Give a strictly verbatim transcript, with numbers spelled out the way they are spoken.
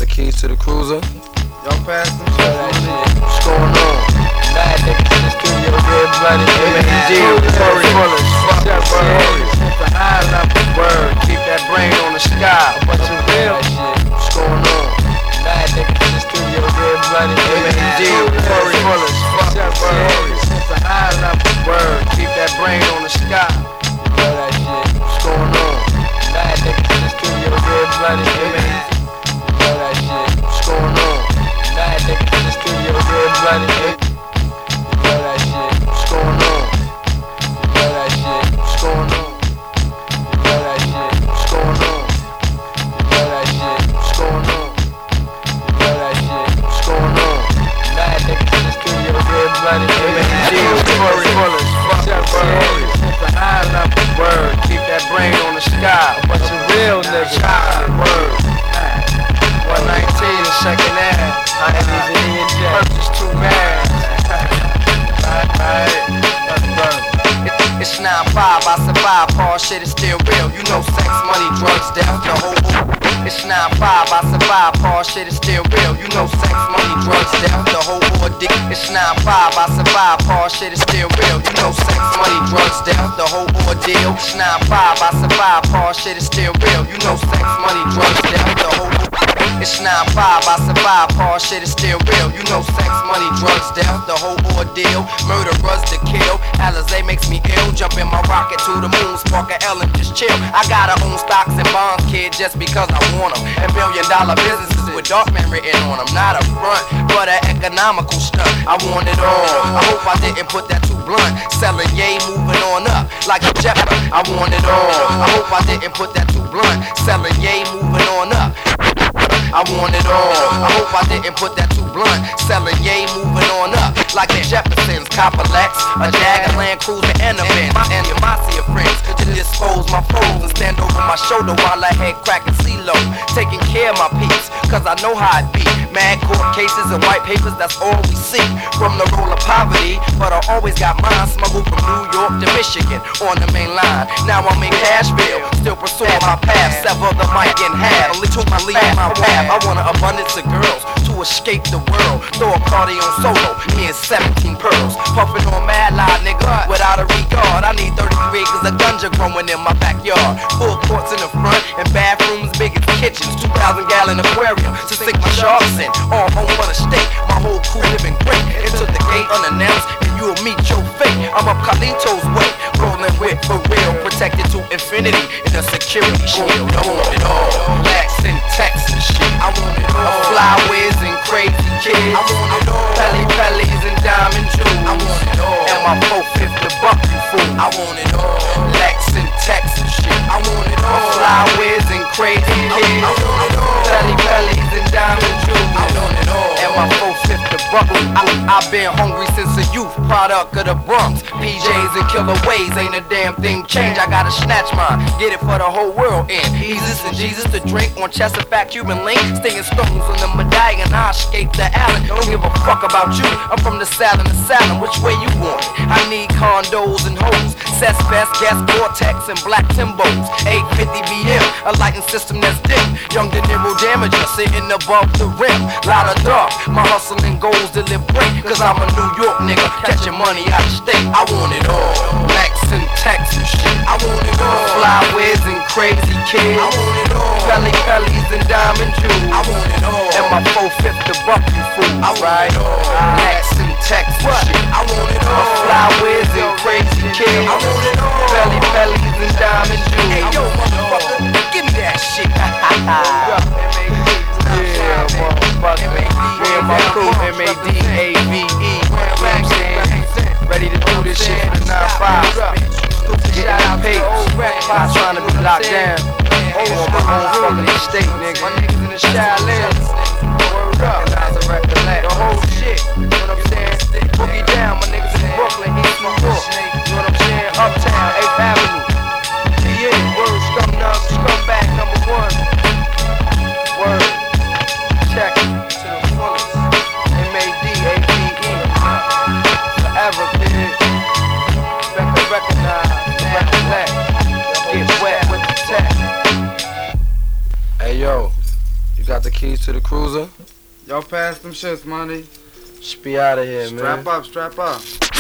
keys to the cruiser. Y'all pass them shit. What's going on? Mad niggas in the studio, red blooded, M A D, Tory Bullets, fuck that word. The high level word, keep that brain on the sky. bunch of real shit. What's going on? Mad niggas in the studio, red blooded, M A D, Tory Bullets, fuck that word. The high level word, keep that brain on the sky. You know that shit. What's going on? Mad niggas in the studio, red blooded, M A D. You know that shit. What's going on? Mad niggas in the studio, red blooded, M A D. You know that shit. What's going on? You know that shit. What's going on? You know that shit. What's going on? You know that shit. What's going on? You know that shit. What's going on? Mad niggas in the studio, red blooded, M A D. Tory Bullets, fuck that word. The high level word, keep that brain on the sky. Bunch of real niggas. Word. one nineteen, the second half. I ain't even in jail. Purchase two man. It's nine five, I survive, Paul shit is still real. You know sex, money, drugs, death, the whole. It's nine five, I survive, Paul shit is still real. You know sex, money, drugs, death, the whole ordeal. It's nine five, I survive, Paul shit is still real. You know sex, money, drugs, death, the whole ordeal. It's nine five, I survive, Paul shit is still real. You know sex, money, drugs, death, the whole. It's nine five, I survive, Paul shit is still real. You know sex, money, drugs, death, the whole ordeal. Murderers to kill, Alizé makes me ill. Jump in my rocket to the moon, spark a L and just chill. I gotta own stocks and bonds, kid, just because I want them. And million dollar businesses with dark man written on them. Not a front, but an economical stunt. I want it all, I hope I didn't put that too blunt. Selling yay, moving on up, like a jet. I want it all, I hope I didn't put that too blunt. Selling yay, moving on up. I want it all, I hope I didn't put that too blunt. Selling yay, moving on up, like the Jeffersons, Copperlex, a Jagger, Land Cruiser, and a Benz. And your Marcia friends to dispose my foes and stand over my shoulder while I head cracking C-Lo. Taking care of my peeps, cause I know how it be. Mad court cases and white papers, that's all we see. From the roll of poverty, but I always got mine smuggled from New York to Michigan on the main line. Now I'm in Cashville, still pursuing my path. Sever the mic in half, only took my lead in my path. I want an abundance of girls to escape the world. Throw a party on solo, me and seventeen pearls. Puffin' on mad lie, nigga, without a regard. I need thirty-three acres of ganja growing in my backyard. Full courts in the front and bathrooms big as kitchens. two thousand gallon aquarium to sink my sharks in. All home for the state, my whole crew living great. Into the gate unannounced and you'll meet your fate. I'm up Carlito's way, rolling with for real. Protected to infinity in a security shield. I want it all, Lex and Texas shit. I want it all. Fly whiz and crazy kids. I want it all. Pelly pellies and diamond jewels. I want it all. And my four fifty buck you fool. I want it all. Lex and Texas shit. I want it all. Fly whiz and crazy kids. I want it all. Pelly pellies and diamond jewels. I want it all. And my four fifty buck. I've been hungry since a youth, product of the Bronx. P Js and killer ways, ain't a damn thing change. I gotta snatch mine, get it for the whole world in. Jesus and Jesus to drink on Chesapeake Cuban link. Stinging stones on the medallion, I escape the alley. Don't give a fuck about you, I'm from the Salon to Salon. Which way you want it? I need condos and hoes, Cesspest, gas, Vortex, and black Timbos. eight fifty B M, a lighting system that's dim. Young De Niro damager, sitting above the rim. Lot of dark, my hustling goals to live great. Cause I'm a New York nigga, catching money out of state. I want it all, Lex and Texas shit. I want it all, fly whiz and crazy kids. I want it all, Pelly pellies and diamond jewels. I want it all, and my four fifty buck you fool. I want it all, Lex and Texas shit. I want it all, fly whiz and crazy kids. I want it all, Pelly pellies and diamond jewels. Hey yo motherfucker, give me that shit. Yeah, motherfucker. Me and my crew, M A D A V E. You know what I'm saying? Ready to do this shit for the nine five. Getting out paid. Not trying to be locked down. On my own fucking estate, nigga. My niggas in the Shaolin. Word up. The whole shit. You know what I'm saying? Boogie down. My niggas in Brooklyn, East New York. You know what I'm saying? Uptown, eighth Avenue. P A, word, scum nub, scum back, number one. Word. Check it to the fullest. M A D A V E. Forever, kid. Record, recognize, recollect. Get wet with the tech. Hey yo, You got the keys to the cruiser? Y'all pass them shits, money. Just be out of here, man. Strap up, strap up.